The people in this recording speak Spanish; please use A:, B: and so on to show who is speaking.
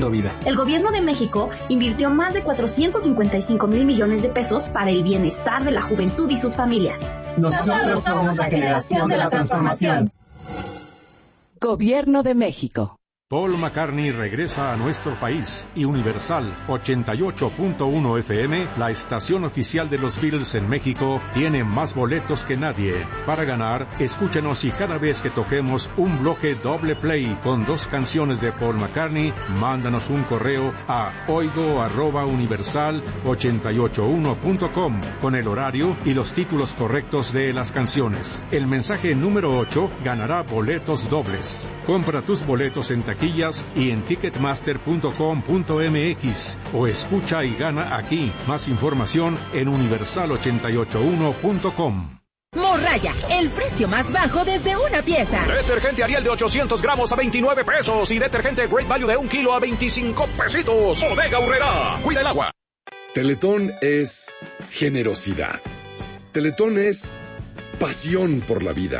A: vida.
B: El gobierno de México invirtió más de 455,000 millones de pesos para el bienestar de la juventud y sus familias.
C: Nosotros somos la generación de la transformación.
D: Gobierno de México.
E: Paul McCartney regresa a nuestro país y Universal 88.1 FM, la estación oficial de los Beatles en México, tiene más boletos que nadie. Para ganar, escúchenos y cada vez que toquemos un bloque doble play con 2 canciones de Paul McCartney, mándanos un correo a oigo@universal881.com con el horario y los títulos correctos de las canciones. El mensaje número 8 ganará boletos dobles. Compra tus boletos en taquillas y en ticketmaster.com.mx o escucha y gana aquí. Más información en universal881.com.
F: Morraya, el precio más bajo desde una pieza.
G: Detergente Ariel de 800 gramos a 29 pesos y detergente Great Value de 1 kilo a 25 pesitos. Bodega Aurrerá. Cuida el agua.
H: Teletón es generosidad. Teletón es pasión por la vida.